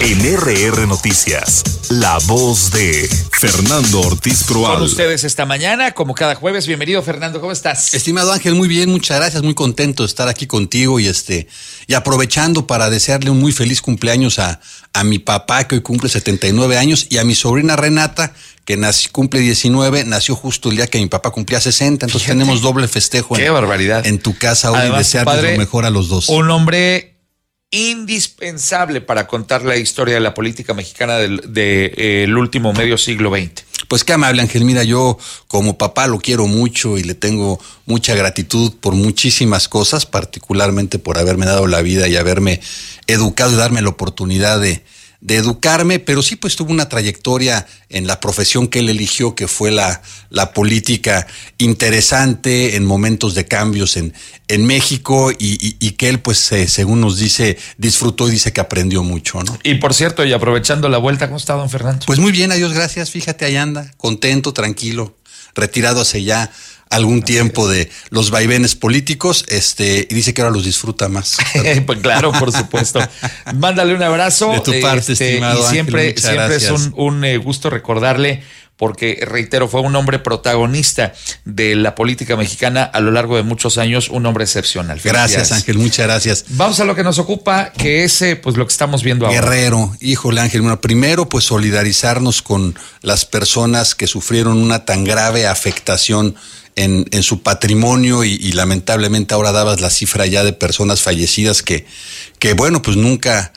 En RR Noticias, la voz de Fernando Ortiz Proal. Con ustedes esta mañana, como cada jueves. Bienvenido, Fernando, ¿cómo estás? Estimado Ángel, muy bien, muchas gracias, muy contento de estar aquí contigo y aprovechando para desearle un muy feliz cumpleaños a mi papá, que hoy cumple 79 años, y a mi sobrina Renata, que cumple 19, nació justo el día que mi papá cumplía 60, entonces Fíjate. Tenemos doble festejo. ¡Qué barbaridad! En tu casa hoy. Además, y desearles lo mejor a los dos. Un hombre indispensable para contar la historia de la política mexicana del último medio siglo XX. Pues qué amable, Ángel. Mira, yo como papá lo quiero mucho y le tengo mucha gratitud por muchísimas cosas, particularmente por haberme dado la vida y haberme educado y darme la oportunidad de educarme, pero sí pues tuvo una trayectoria en la profesión que él eligió, que fue la política, interesante en momentos de cambios en México y que él pues según nos dice, disfrutó y dice que aprendió mucho, ¿no? Y por cierto, y aprovechando la vuelta, ¿cómo está, don Fernando? Pues muy bien, adiós, gracias, fíjate, ahí anda, contento, tranquilo, retirado hace ya algún tiempo de los vaivenes políticos, y dice que ahora los disfruta más. Pues claro, por supuesto. Mándale un abrazo. De tu parte, estimado y siempre, Ángel, siempre es un gusto recordarle, porque, reitero, fue un hombre protagonista de la política mexicana a lo largo de muchos años, un hombre excepcional. Gracias, Ángel, muchas gracias. Vamos a lo que nos ocupa, que es pues lo que estamos viendo ahora. Guerrero, híjole, Ángel, bueno, primero pues solidarizarnos con las personas que sufrieron una tan grave afectación en su patrimonio y lamentablemente ahora dabas la cifra ya de personas fallecidas que bueno, pues nunca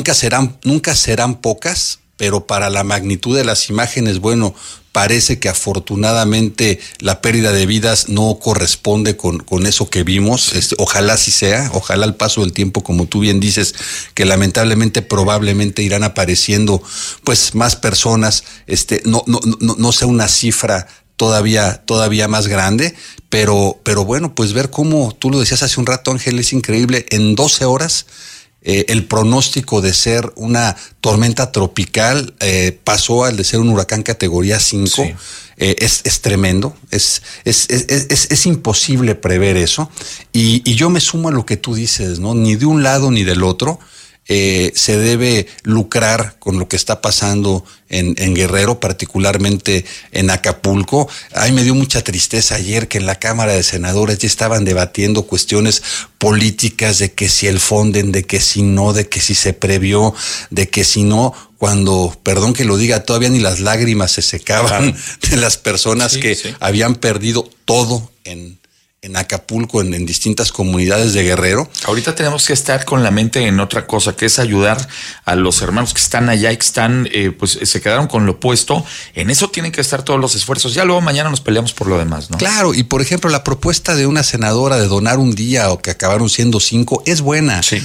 serán pocas, pero para la magnitud de las imágenes, bueno, parece que afortunadamente la pérdida de vidas no corresponde con eso que vimos. Ojalá sí sea, ojalá al paso del tiempo, como tú bien dices, que lamentablemente probablemente irán apareciendo pues más personas, no sea una cifra todavía más grande, pero bueno, pues ver cómo, tú lo decías hace un rato, Ángel, es increíble, en 12 horas el pronóstico de ser una tormenta tropical pasó al de ser un huracán categoría 5. Sí. Es tremendo, es imposible prever eso, y yo me sumo a lo que tú dices, ¿no? Ni de un lado ni del otro se debe lucrar con lo que está pasando en Guerrero, particularmente en Acapulco. Ay, me dio mucha tristeza ayer que en la Cámara de Senadores ya estaban debatiendo cuestiones políticas de que si el fonden, de que si no, de que si se previó, de que si no, cuando, perdón que lo diga, todavía ni las lágrimas se secaban de las personas que habían perdido todo en Acapulco, en distintas comunidades de Guerrero. Ahorita tenemos que estar con la mente en otra cosa, que es ayudar a los hermanos que están allá y que están, pues se quedaron con lo opuesto. En eso tienen que estar todos los esfuerzos. Ya luego mañana nos peleamos por lo demás, ¿no? Claro, y por ejemplo, la propuesta de una senadora de donar un día, o que acabaron siendo 5, es buena. Sí.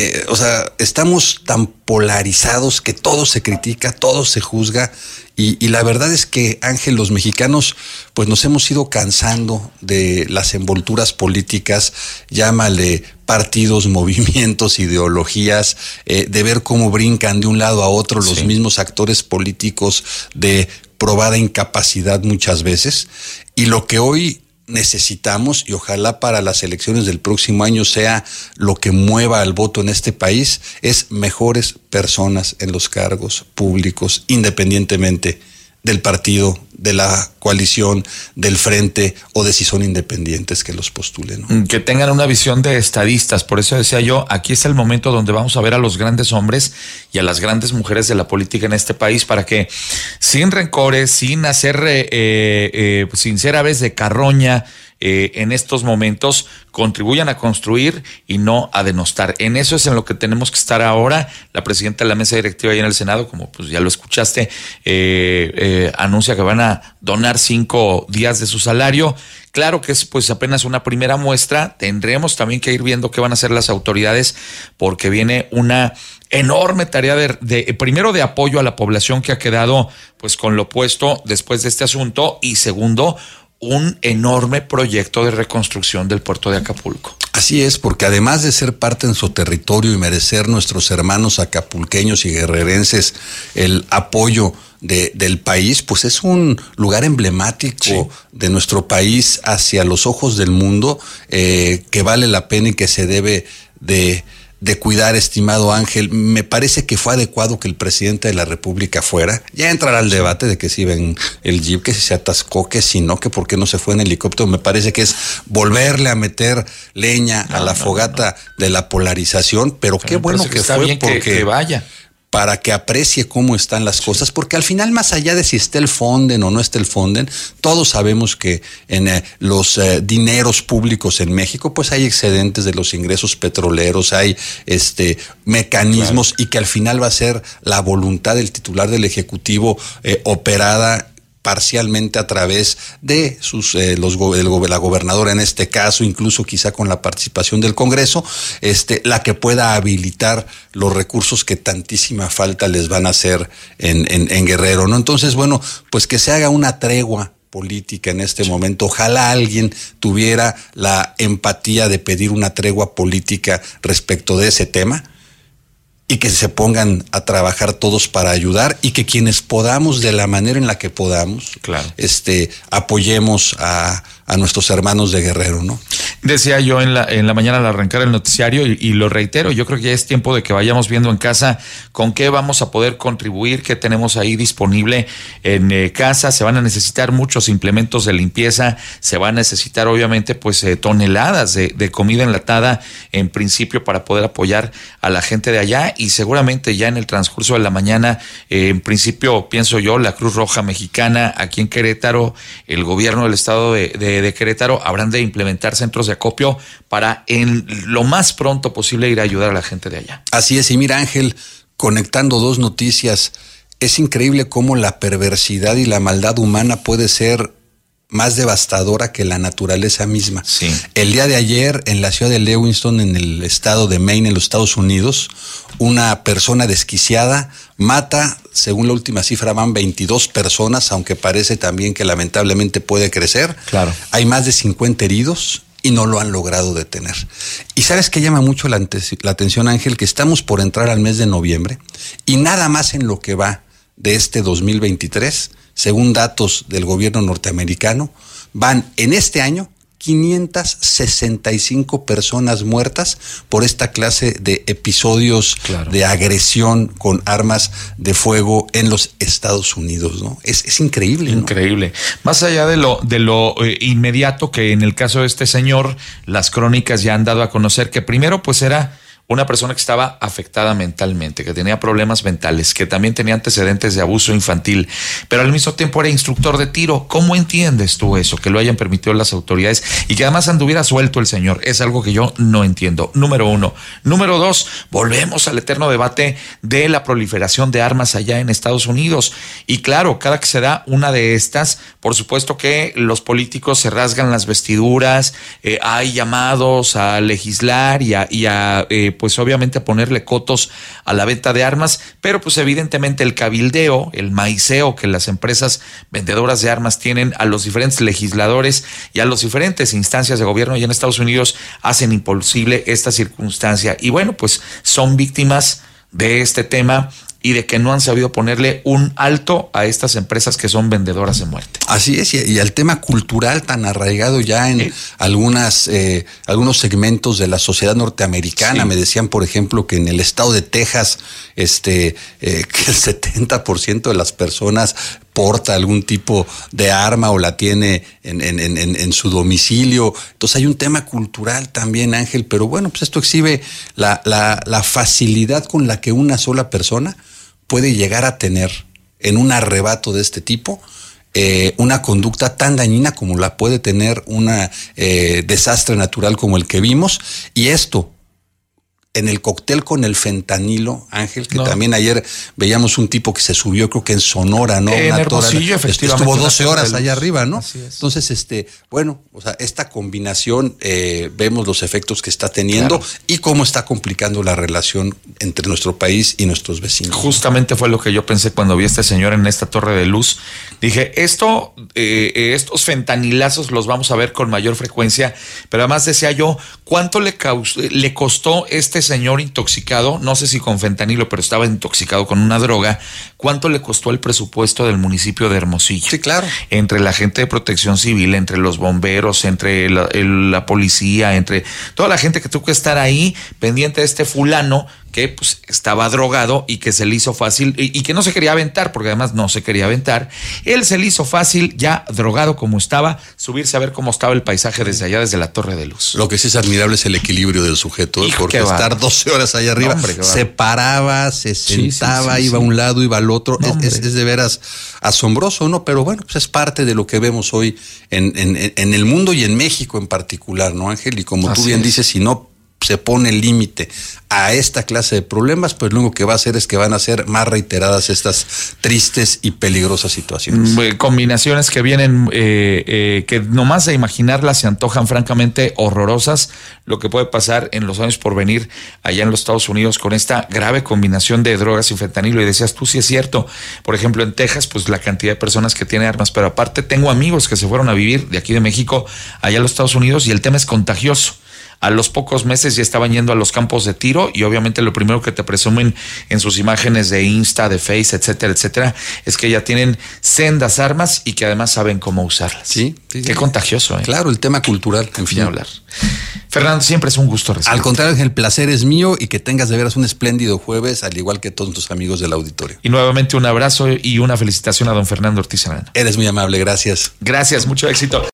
Estamos tan polarizados que todo se critica, todo se juzga. Y la verdad es que, Ángel, los mexicanos pues nos hemos ido cansando de las envolturas políticas, llámale partidos, movimientos, ideologías, de ver cómo brincan de un lado a otro los mismos actores políticos de probada incapacidad muchas veces. Y lo que hoy necesitamos, y ojalá para las elecciones del próximo año sea lo que mueva al voto en este país, es mejores personas en los cargos públicos, independientemente del partido, de la coalición, del frente, o de si son independientes que los postulen, ¿no? Que tengan una visión de estadistas. Por eso decía yo, aquí es el momento donde vamos a ver a los grandes hombres y a las grandes mujeres de la política en este país, para que sin rencores, sin ser aves de carroña, en estos momentos contribuyan a construir y no a denostar. En eso es en lo que tenemos que estar ahora. La presidenta de la mesa directiva ahí en el Senado, como pues ya lo escuchaste, anuncia que van a donar 5 días de su salario. Claro que es pues apenas una primera muestra. Tendremos también que ir viendo qué van a hacer las autoridades, porque viene una enorme tarea primero de apoyo a la población que ha quedado pues con lo opuesto después de este asunto, y segundo, un enorme proyecto de reconstrucción del puerto de Acapulco. Así es, porque además de ser parte en su territorio y merecer nuestros hermanos acapulqueños y guerrerenses el apoyo del país, pues es un lugar emblemático de nuestro país hacia los ojos del mundo, que vale la pena y que se debe de de cuidar, estimado Ángel. Me parece que fue adecuado que el presidente de la República fuera. Ya entrará el debate de que si ven el jeep, que si se atascó, que si no, que por qué no se fue en helicóptero. Me parece que es volverle a meter leña a la fogata de la polarización, pero qué bueno que fue, bien porque que vaya, para que aprecie cómo están las cosas, porque al final, más allá de si está el Fonden o no está el Fonden, todos sabemos que en los dineros públicos en México, pues hay excedentes de los ingresos petroleros, hay mecanismos, claro, y que al final va a ser la voluntad del titular del Ejecutivo operada parcialmente a través de la gobernadora en este caso, incluso quizá con la participación del Congreso, la que pueda habilitar los recursos que tantísima falta les van a hacer en Guerrero, ¿no? Entonces, bueno, pues que se haga una tregua política en este momento. Ojalá alguien tuviera la empatía de pedir una tregua política respecto de ese tema, y que se pongan a trabajar todos para ayudar, y que quienes podamos, de la manera en la que podamos, claro, apoyemos a nuestros hermanos de Guerrero, ¿no? Decía yo en la mañana al arrancar el noticiario, y lo reitero, yo creo que ya es tiempo de que vayamos viendo en casa con qué vamos a poder contribuir, qué tenemos ahí disponible en casa. Se van a necesitar muchos implementos de limpieza, se van a necesitar obviamente pues toneladas de comida enlatada en principio para poder apoyar a la gente de allá, y seguramente ya en el transcurso de la mañana, en principio pienso yo, la Cruz Roja Mexicana aquí en Querétaro, el gobierno del estado de Querétaro habrán de implementar centros de acopio para en lo más pronto posible ir a ayudar a la gente de allá. Así es, y mira, Ángel, conectando dos noticias, es increíble cómo la perversidad y la maldad humana puede ser más devastadora que la naturaleza misma. Sí. El día de ayer, en la ciudad de Lewiston, en el estado de Maine, en los Estados Unidos, una persona desquiciada mata, según la última cifra, van 22 personas, aunque parece también que lamentablemente puede crecer. Claro. Hay más de 50 heridos y no lo han logrado detener. Y ¿sabes qué llama mucho la atención, Ángel? Que estamos por entrar al mes de noviembre, y nada más en lo que va de este 2023, según datos del gobierno norteamericano, van en este año 565 personas muertas por esta clase de episodios, claro, de agresión con armas de fuego en los Estados Unidos, ¿no? Es increíble, ¿no? Increíble. Más allá de lo inmediato, que en el caso de este señor, las crónicas ya han dado a conocer que primero pues era una persona que estaba afectada mentalmente, que tenía problemas mentales, que también tenía antecedentes de abuso infantil, pero al mismo tiempo era instructor de tiro. ¿Cómo entiendes tú eso? Que lo hayan permitido las autoridades y que además anduviera suelto el señor. Es algo que yo no entiendo. Número uno. Número dos, volvemos al eterno debate de la proliferación de armas allá en Estados Unidos. Y claro, cada que se da una de estas, por supuesto que los políticos se rasgan las vestiduras, hay llamados a legislar y a pues obviamente a ponerle cotos a la venta de armas, pero pues evidentemente el cabildeo, el maiceo que las empresas vendedoras de armas tienen a los diferentes legisladores y a las diferentes instancias de gobierno allá en Estados Unidos hacen imposible esta circunstancia. Y bueno, pues son víctimas de este tema y de que no han sabido ponerle un alto a estas empresas que son vendedoras de muerte. Así es, y al tema cultural tan arraigado ya en algunos segmentos de la sociedad norteamericana. Sí. Me decían, por ejemplo, que en el estado de Texas, que el 70% de las personas porta algún tipo de arma o la tiene en su domicilio. Entonces hay un tema cultural también, Ángel, pero bueno, pues esto exhibe la facilidad con la que una sola persona puede llegar a tener en un arrebato de este tipo una conducta tan dañina como la puede tener un desastre natural como el que vimos. Y esto, en el cóctel con el fentanilo, Ángel, que también ayer veíamos un tipo que se subió, creo que en Sonora, ¿no? En Hermosillo, efectivamente. Estuvo 12 horas allá arriba, ¿no? Así es. Entonces, bueno, o sea, esta combinación, vemos los efectos que está teniendo, claro, y cómo está complicando la relación entre nuestro país y nuestros vecinos. Justamente fue lo que yo pensé cuando vi a este señor en esta torre de luz. Dije, estos fentanilazos los vamos a ver con mayor frecuencia, pero además decía yo, ¿cuánto le costó este señor intoxicado? No sé si con fentanilo, pero estaba intoxicado con una droga. ¿Cuánto le costó el presupuesto del municipio de Hermosillo? Sí, claro. Entre la gente de protección civil, entre los bomberos, entre la policía, entre toda la gente que tuvo que estar ahí pendiente de este fulano que pues estaba drogado y que se le hizo fácil y que no se quería aventar, porque además no se quería aventar. Él se le hizo fácil, ya drogado como estaba, subirse a ver cómo estaba el paisaje desde allá, desde la Torre de Luz. Lo que sí es admirable es el equilibrio del sujeto, Hijo, porque estar 12 horas allá arriba, hombre, se paraba, se sentaba, iba a un lado, iba al otro. Es de veras asombroso, ¿no? Pero bueno, pues es parte de lo que vemos hoy en el mundo y en México en particular, ¿no, Ángel? Y como tú bien dices, si no se pone el límite a esta clase de problemas, pues lo único que va a hacer es que van a ser más reiteradas estas tristes y peligrosas situaciones. Combinaciones que vienen, que nomás de imaginarlas se antojan francamente horrorosas, lo que puede pasar en los años por venir allá en los Estados Unidos con esta grave combinación de drogas y fentanilo. Y decías tú, sí es cierto, por ejemplo en Texas, pues la cantidad de personas que tienen armas, pero aparte tengo amigos que se fueron a vivir de aquí de México allá a los Estados Unidos y el tema es contagioso. A los pocos meses ya estaban yendo a los campos de tiro y obviamente lo primero que te presumen en sus imágenes de Insta, de Face, etcétera, etcétera, es que ya tienen sendas armas y que además saben cómo usarlas. Sí. Qué contagioso, ¿eh? Claro, el tema cultural, en fin. Hablar. Fernando, siempre es un gusto recibirte. Al contrario, el placer es mío y que tengas de veras un espléndido jueves, al igual que todos tus amigos del auditorio. Y nuevamente un abrazo y una felicitación a don Fernando Ortiz Arana. Eres muy amable, gracias. Gracias, mucho éxito.